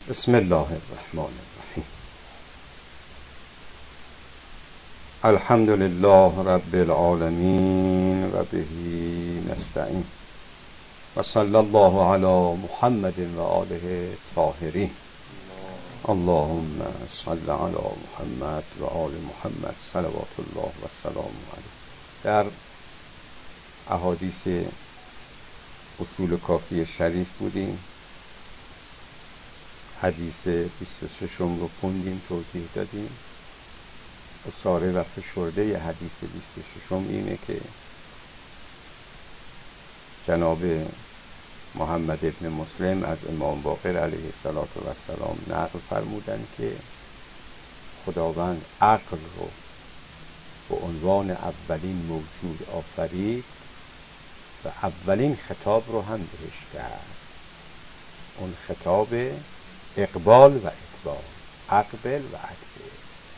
بسم الله الرحمن الرحیم. الحمد لله رب العالمین و به نستعین و صلی الله علی محمد و آله الطاهرین. اللهم صل علی محمد و آل محمد صلوات الله و سلام علیه. در احادیث اصول کافی شریف بودیم. حدیث 26 رو خوندیم، توضیح دادیم. اصاره و فشرده حدیث 26 اینه که جناب محمد ابن مسلم از امام باقر علیه السلام نقل فرمودن که خداوند عقل رو به عنوان اولین موجود آفرید و اولین خطاب رو هم بهش کرد. اون خطاب اقبال و اقبال، اقبل و اقبل.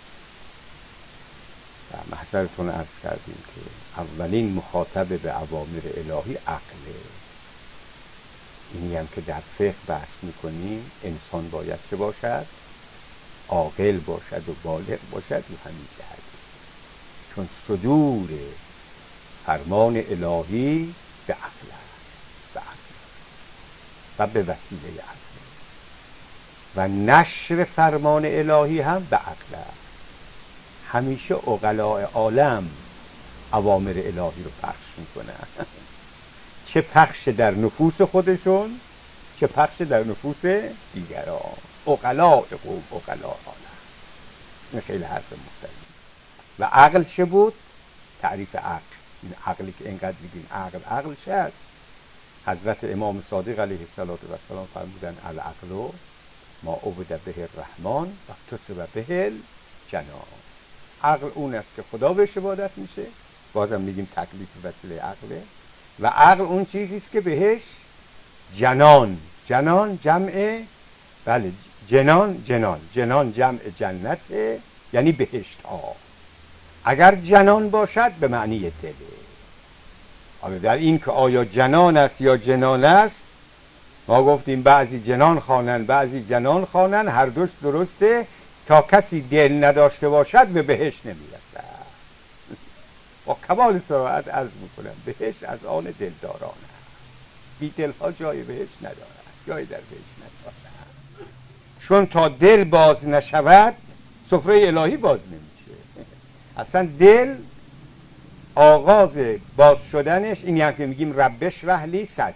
و محضرتون عرض کردیم که اولین مخاطب به اوامر الهی عقله. اینی هم که در فقه بحث میکنیم انسان باید چه باشد؟ عاقل باشد و بالغ باشد و همین جهت، چون صدور فرمان الهی به عقل است و به وسیله عقل، و نشر فرمان الهی هم به عقل است. همیشه عقلاء عالم اوامر الهی رو پخش میکنن، چه پخش در نفوس خودشون چه پخش در نفوس دیگران. عقلاء قوم، عقلاء عالم. این خیلی حرف مختلف. و عقل چه بود؟ تعریف عقل، این عقلی که اینقدر میگیم عقل چه است؟ حضرت امام صادق علیه السلام فرمودن العقل ما عبد به الرحمن و اکتسب به الجنان. عقل اون است که خدا بهش عبادت میشه، بازم میگیم تکلیف وسیله عقله. و عقل اون چیزی است که بهش جنان جمع، بله، جنان جمع جنت، یعنی بهشت ها. اگر جنان باشد به معنی دله. حالا در این که آیا جنان است یا جنان است، ما گفتیم بعضی جنان خوانن بعضی جنان خوانن، هر دوش درسته. تا کسی دل نداشته باشد به بهشت نمیرسد. با کمال صراحت عرض میکنم بهشت از آن دلداران است. بی دلها جای بهشت ندارد، جای در بهشت ندارد. چون تا دل باز نشود سفره الهی باز نمیشه. اصلا دل آغاز باز شدنش این یعنی که میگیم رب اشرح لی صدری.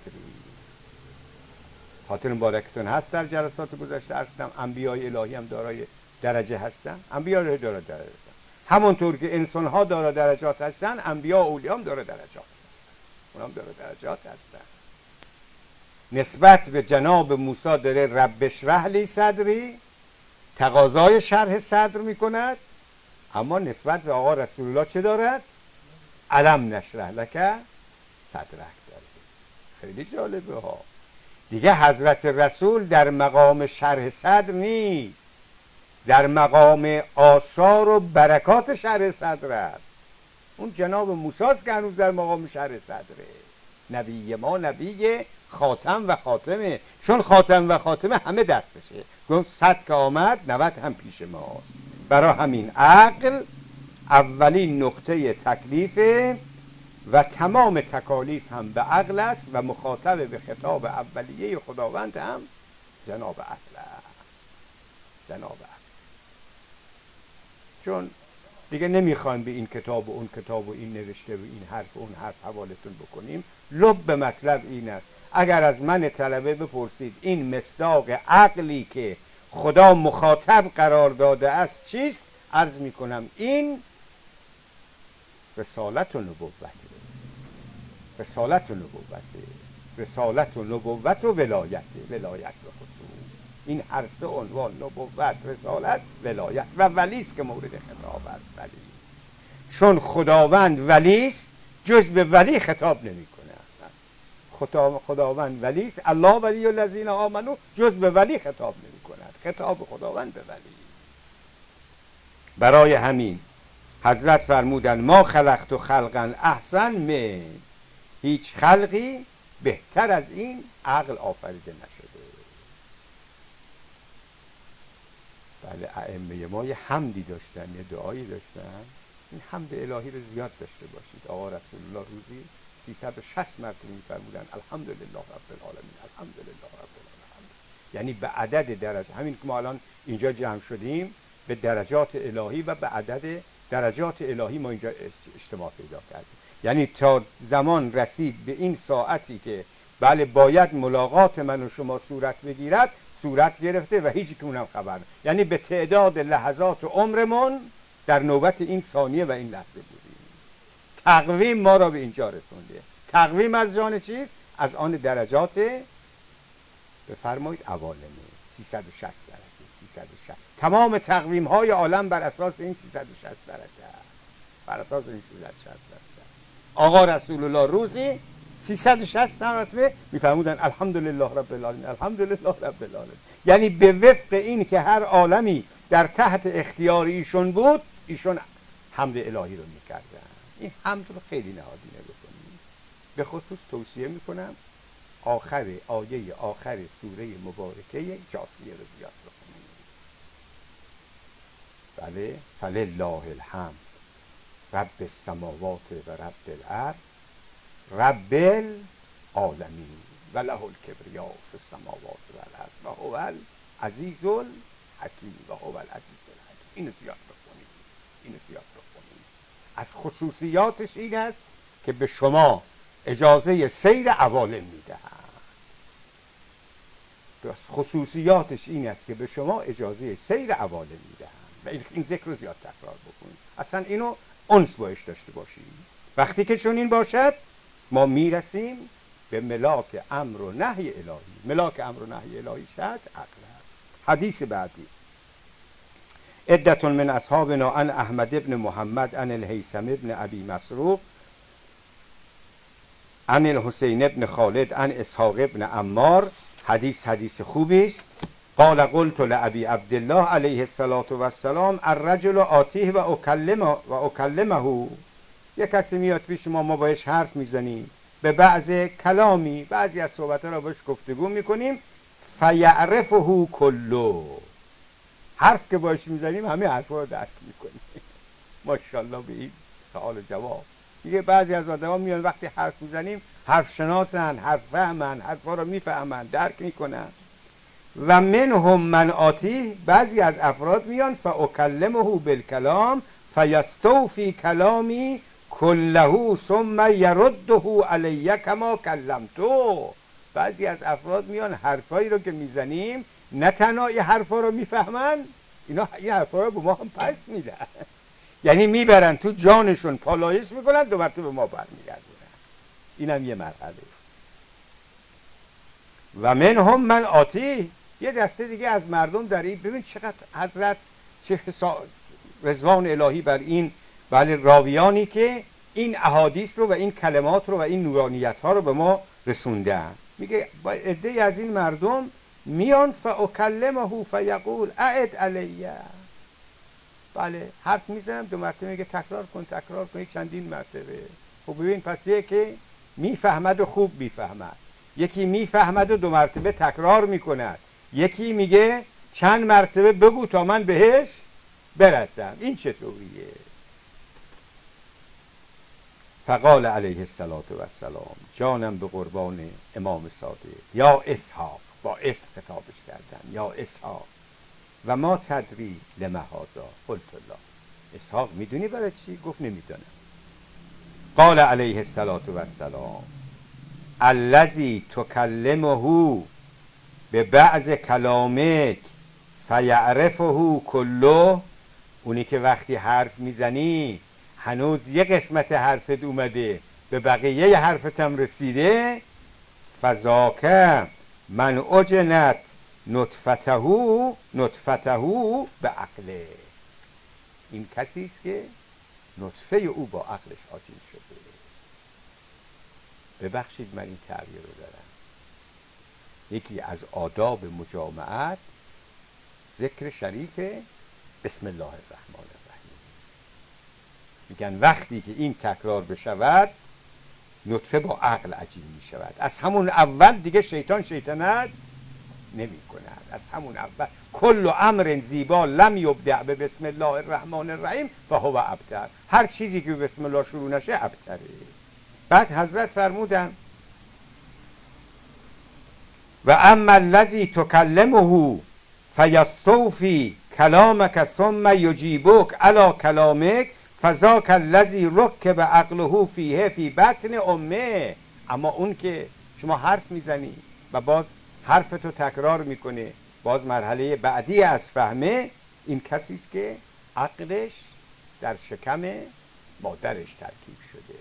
خاطر مبارکتون هست در جلسات گذشته عرض انبیای الهی هم دارای درجه هستن. انبیا الهی دارای درجه هستن، همونطور که انسان ها دارای درجات هستن، انبیا و اولیاء هم دارای درجات هستن. اونها هم دارای درجات هستن. نسبت به جناب موسی داره رب اشرح لی صدری، تقاضای شرح صدر میکند، اما نسبت به آقا رسول الله چه دارد؟ الم نشرح لک صدرک داره. خیلی جالبه ها. دیگه حضرت رسول در مقام شرح صدر نیست، در مقام آثار و برکات شرح صدر است. اون جناب موسی است که هنوز در مقام شرح صدره. نبی ما نبی خاتم و خاتمه، چون خاتم و خاتمه همه دستشه. گفت 100 که آمد 90 هم پیش ماست. برای همین عقل اولین نقطه تکلیفه و تمام تکالیف هم به عقل است و مخاطب به خطاب اولیه خداوند هم جناب عقل است. جناب عقل. چون دیگه نمیخوایم به این کتاب و اون کتاب و این نوشته و این حرف و اون حرف حوالتون بکنیم. لب مطلب این است. اگر از من طلبه بپرسید این مصداق عقلی که خدا مخاطب قرار داده است چیست؟ عرض میکنم این رسالت و نبوته. رسالت و نبوت و ولایت و خصوص. این هر سه عنوان، نبوت، رسالت، ولایت و ولیست که مورد خطاب است. ولی چون خداوند ولیست جز به ولی خطاب نمی کنه. خداوند ولیست، الله ولی الذین آمنو، جز به ولی خطاب نمی کند. خطاب خداوند به ولی. برای همین حضرت فرمودن ما خلقت خلقا احسن من، هیچ خلقی بهتر از این عقل آفریده نشده. بله ائمه ما یه حمدی داشتن، یه دعایی داشتن، این حمد الهی رو زیاد داشته باشید. آقا رسول الله روزی 360 مرتبه می‌فرمودن الحمدلله رب العالمین، الحمدلله رب العالمین. یعنی به عدد درجه، همین که ما الان اینجا جمع شدیم به درجات الهی و به عدد درجات الهی ما اینجا اجتماع پیدا کردیم. یعنی تا زمان رسید به این ساعتی که بله باید ملاقات من و شما صورت بگیرد، صورت گرفته و هیچ کدوم خبر نه. یعنی به تعداد لحظات عمرمون در نوبت این ثانیه و این لحظه بودیم. تقویم ما را به اینجا رسونده. تقویم از جان چیست؟ از آن درجات بفرمایید عوالمه. 360 درجه، 360. تمام تقویم های عالم بر اساس این 360 درجه، بر اساس این 360 درجه. آقا رسول الله روزی 360 مرتبه میفرمودن الحمدلله رب العالمین، الحمدلله رب العالمین. یعنی به وفق این که هر عالمی در تحت اختیار ایشون بود، ایشون حمد الهی رو میکردن. این حمد رو خیلی نهادینه بکنید. به خصوص توصیه میکنم آخر آیه آخر سوره مبارکه جاثیه رو زیاد بخونید. بله فلله الحمد رب السماوات و رب الارض رب العالمین و له الکبریاء فی السماوات و الارض و هو العزیز الحکیم و هو العزیز الحکیم. اینو زیاد بخونید، اینو زیاد بخونید. از خصوصیاتش این است که به شما اجازه سیر عوالم میدهد. خصوصیاتش این است که به شما اجازه سیر عوالم میدهد و این ذکر رو زیاد تکرار بکنید. اصلا اینو انس باش داشته باشید. وقتی که چون این باشد ما میرسیم به ملاک امر و نهی الهی. ملاک امر و نهی الهی چه است؟ عقل است. حدیث بعدی عدة من اصحابنا عن احمد ابن محمد عن الهیثم ابن ابی مسروق عن الحسین ابن خالد عن اسحاق ابن عمار. حدیث خوبی است. قال قلت لابی عبدالله علیه الصلاة و السلام الرجل آتیه و اکلمه. یک کسی میاد پیش ما باش حرف میزنیم، به بعض کلامی، بعضی از صحبت‌ها را باش گفتگو میکنیم، فیعرفه کلو. حرف که باش میزنیم همه حرفا رو درک میکنیم. ماشاءالله به این سوال و جواب. میگه بعضی از آدما میان وقتی حرف میزنیم حرف شناسن، حرف فهمن، حرفا رو میفهمن، درک میکنن. و منهم من آتی، بعضی از افراد میان فاکلمه بالکلام فیستوفی کلامی کله ثم یرده علی کما کلمتو. بعضی از افراد میان حرفایی رو که میزنیم نه تنها این حرفا رو میفهمن، اینا این حرفا رو به ما هم پس میدن. یعنی میبرن تو جانشون پالایش میکنن، دو مرتبه به ما برمیگردونن. اینم یه مرحله. و منهم من آتی، یه دسته دیگه از مردم در این، ببین چقدر حضرت چه رضوان الهی بر این بله راویانی که این احادیث رو و این کلمات رو و این نورانیت ها رو به ما رسوندن. میگه با عده‌ای از این مردم میان فاکلمه فیقول اعد علیه. بله حرف میزنم، دو مرتبه میگه تکرار کن چندین مرتبه. خب ببین پس که میفهمد و خوب میفهمد، یکی میفهمد و دو مرتبه تکرار میکند، یکی میگه چند مرتبه بگو تا من بهش برسم. این چطوریه؟ فقال علیه الصلاة و السلام جانم به قربان امام صادق یا اسحاق، با اسم خطابش کردن، یا اسحاق و ما تدری لما هذا قلت الله. اسحاق میدونی برای چی؟ گفت نمیدونم. قال علیه الصلاة و السلام الذی تکلمه به بعض کلامک فیعرفه کله. اونی که وقتی حرف میزنی هنوز یه قسمت حرفت اومده به بقیه حرفت هم رسیده، فذاک من اجنت نطفته به عقله. این کسی است که نطفه او با عقلش آجین شده. ببخشید من این تعبیر رو دارم. یکی از آداب مجامعت ذکر شریف بسم الله الرحمن الرحیم. میگن وقتی که این تکرار بشود نطفه با عقل عجین میشود. از همون اول دیگه شیطنت نمی کند. از همون اول کل امر زیبا لم یبدأ به بسم الله الرحمن الرحیم فهو ابتر. هر چیزی که بسم الله شروع نشه ابتره. بعد حضرت فرمودن و اما الذی تکلمه فیستوفی کلامک ثم یجیبک علی کلامک فذاک الذی رکب عقله فیه فی بطن امه. اما اون که شما حرف میزنی و باز حرفتو تکرار میکنه، باز مرحله بعدی از فهمه، این کسی است که عقلش در شکم مادرش ترکیب شده.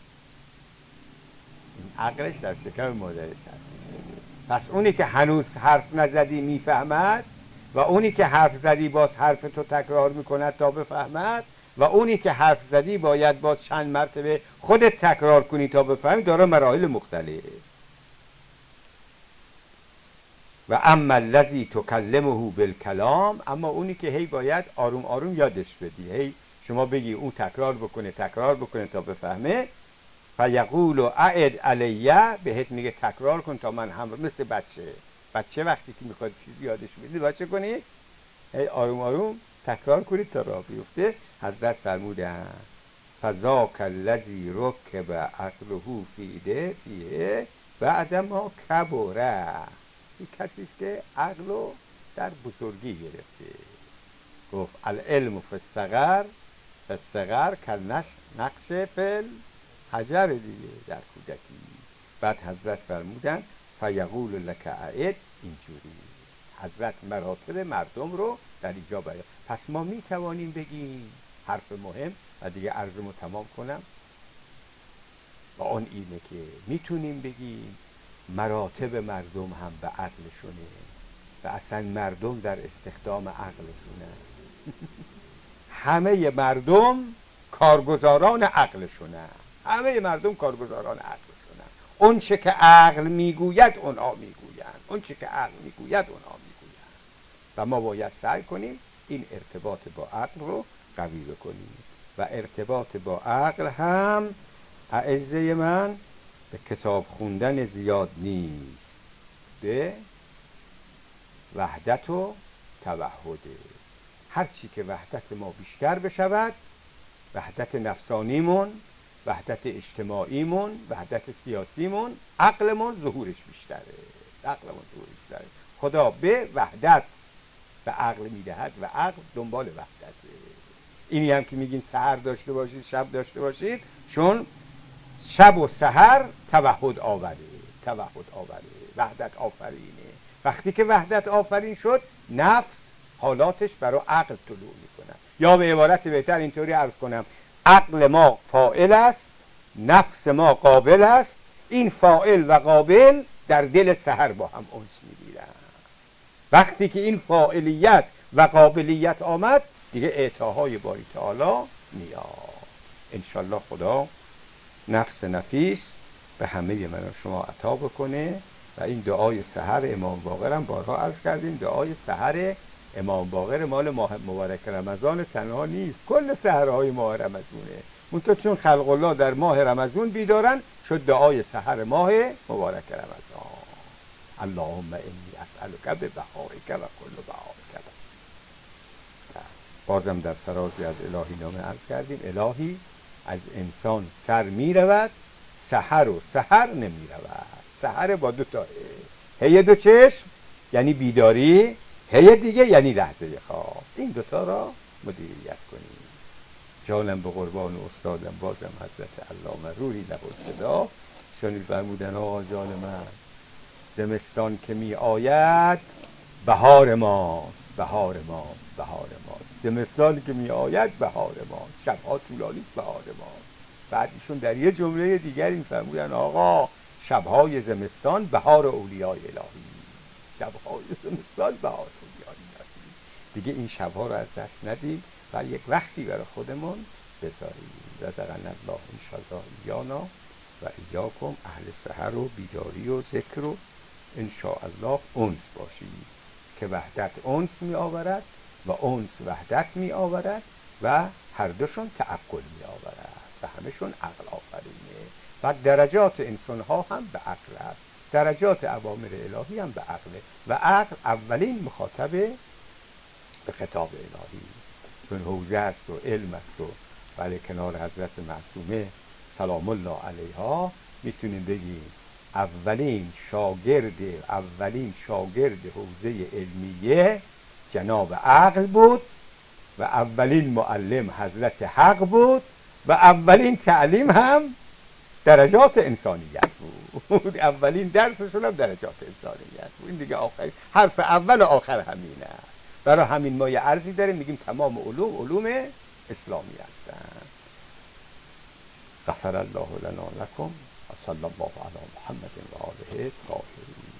این عقلش در شکم مادرش ترکیب شده. پس اونی که هنوز حرف نزدی میفهمد و اونی که حرف زدی باز حرفتو تکرار میکند تا بفهمد و اونی که حرف زدی باید باز چند مرتبه خودت تکرار کنی تا بفهمی. داره مراحل مختلف. و اما الذی تکلمه بالکلام، اما اونی که هی باید آروم آروم یادش بدی، هی شما بگی اون تکرار بکنه تا بفهمه. فیقول اعد علیه، بهت میگه تکرار کن تا من هم. مثل بچه وقتی که میخواد چیزی یادش بدی بچه کنی، هی آروم آروم تکرار کنید تا راه بیفته. حضرت فرمودن فذاک الذی رکب عقله فیه بعد ما کبره. این کسی است که عقلو در بزرگی گرفته. گفت العلم فی الصغر کالنقش فی الحجر، دیگه در کودکی. بعد حضرت فرمودن فیقول لک اعد. اینجوری حضرت مراتب مردم رو در اینجا بیان. پس ما می توانیم بگیم حرف مهم و دیگه عرضمو تمام کنم و اون اینه که میتونیم بگیم مراتب مردم هم به عقلشونه و اصلا مردم در استخدام عقلشونه. همه مردم کارگزاران عقلشونه. همه مردم کارگزاران عقلشونه. اون چه که عقل میگوید اونها میگویند، اون چه که عقل میگوید اونها میگویند. و ما باید سعی کنیم این ارتباط با عقل رو قوی بکنیم. و ارتباط با عقل هم اعزه من به کتاب خوندن زیاد نیست، به وحدت و توحده. هرچی که وحدت ما بیشتر بشود، وحدت نفسانیمون، وحدت اجتماعیمون، وحدت سیاسیمون، عقلمون ظهورش بیشتره. خدا به وحدت به عقل میدهد و عقل دنبال وحدته. اینی هم که میگیم سحر داشته باشید شب داشته باشید، چون شب و سحر توحد آوره، وحدت آفرینه. وقتی که وحدت آفرین شد، نفس حالاتش برای عقل طلوع میکنه. یا به عبارت بهتر اینطوری عرض کنم، عقل ما فاعل است، نفس ما قابل است. این فاعل و قابل در دل سحر با هم انس میگیرن. وقتی که این فاعلیت و قابلیت آمد، دیگه اعطاهای باری تعالی میاد. انشالله خدا نفس نفیس به همه من و شما عطا بکنه. و این دعای سحر امام باقر هم بارها عرض کردیم، دعای سحر امام باقر مال ماه مبارک رمضان تنها نیست، کل سحرهای ماه رمضونه. منتها چون خلق الله در ماه رمضان بیدارن، شد دعای سحر ماه مبارک رمضان. اللهم انی اسألک ببهائک و کل بهائک. بازم در فرازی از الهی نامه عرض کردیم، الهی از انسان سر می رود، سحر و سحر نمی رود. سحر با دو تا هی دو چشم یعنی بیداری، هی دیگه یعنی لحظه خاص. این دوتا را مدیریت کنیم. جانم به قربان استادم بازم حضرت علامه روحی لبالفدا شنید فرمودن آقا جان من، زمستان که می آید بهار ماست، زمستانی که می آید بهار ماست، شبها طولانی است بهار ماست. بعد ایشون در یه جمله دیگر این فرمودن آقا شبهای زمستان بهار اولیای الهی، شبهای زمستان بهار اولیای الهی. دیگه این شبها رو از دست ندیم و یک وقتی برای خودمون بذاریم. رزقنا الله انشاءالله ایانا و ایاکم اهل سحر و بیداری و ذکر و انشاءالله انس باشید که وحدت انس می آورد و انس وحدت می آورد و هر دوشون تعقل می آورد و همشون عقل آفرینه. و درجات انسان ها هم به عقل است. درجات اوامر الهی هم به عقله و عقل اولین مخاطب به خطاب الهی، چون حوزه است و علم است و بله کنار حضرت معصومه سلام الله علیها میتونیم بگیم اولین شاگرد حوزه علمیه جناب عقل بود و اولین معلم حضرت حق بود و اولین تعلیم هم درجات انسانیت بود. اولین درسشون هم درجات انسانیت بود. این دیگه آخر حرف اول و آخر همینه. برای همین ما یه عرضی داریم میگیم تمام علوم اسلامی هستن. غفر الله لنا لکم و صلی الله علی محمد و آله الطاهرین.